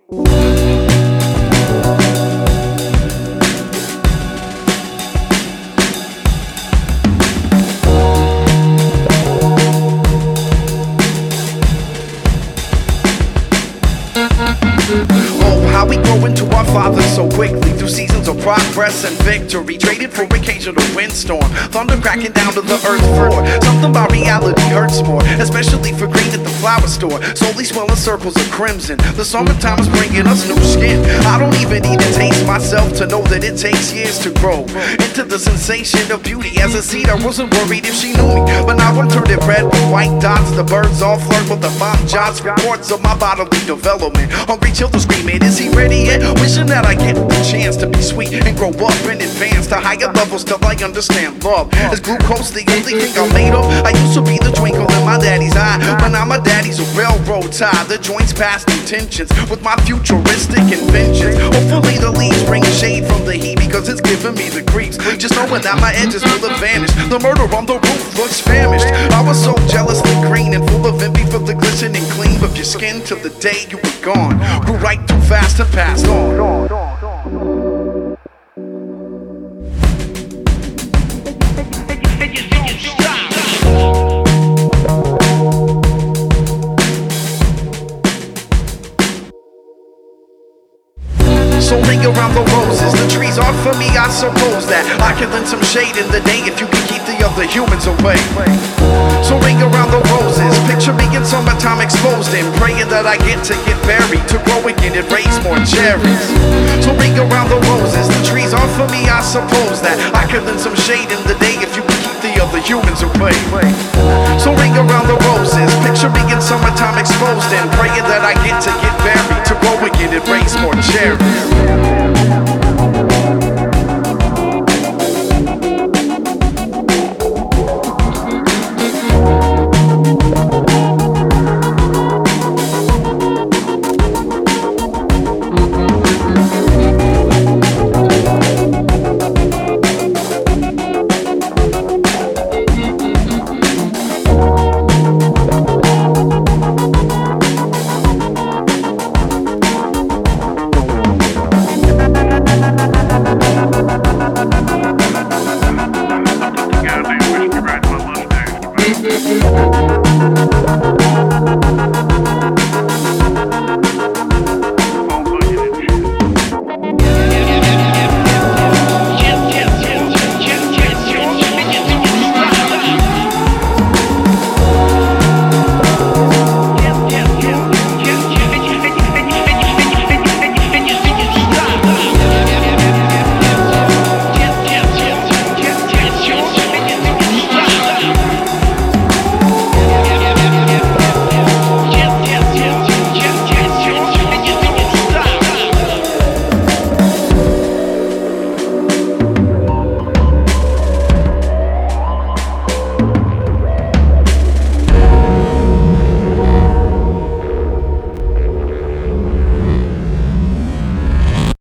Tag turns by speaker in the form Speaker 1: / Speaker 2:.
Speaker 1: Oh, how we grow into our Father so quickly through seasons of progress and victory, traded for occasional windstorm, thunder cracking down to the earth floor. Something about reality hurts more, especially for green at the flower store. Slowly swelling circles of crimson. The summertime is bringing us new skin. I don't even need to taste myself to know that it takes years to grow into the sensation of beauty. As a seed, I wasn't worried if she knew me, but now I'm turning red with white dots. The birds all flirt with the bomb jots. Reports of my bodily development. Hungry children screaming, is he ready yet? Wishing that I get the chance to be sweet and grow up in advance to higher levels till I understand love. Is glucose the only thing I'm made of? I used to be the twinkle in my daddy's eye, but now my daddy's a railroad tie. The joints past intentions with my futuristic inventions. Hopefully the leaves bring shade from the heat because it's giving me the creeps. Just knowing that my edges will have vanished. The murder on the roof looks famished. I was so jealously green and full of envy for the glistening gleam of your skin till the day you were gone. Grew right too fast and passed on. So ring around the roses, the trees are for me, I suppose that I can lend some shade in the day if you can keep the other humans away. So ring around the roses, picture me in summertime exposed and praying that I get buried, to grow again and raise more cherries. So ring around the roses, the trees are for me, I suppose that I can lend some shade in the day if you can keep the other humans away. So ring around the roses, picture me in summertime exposed and praying that I get buried,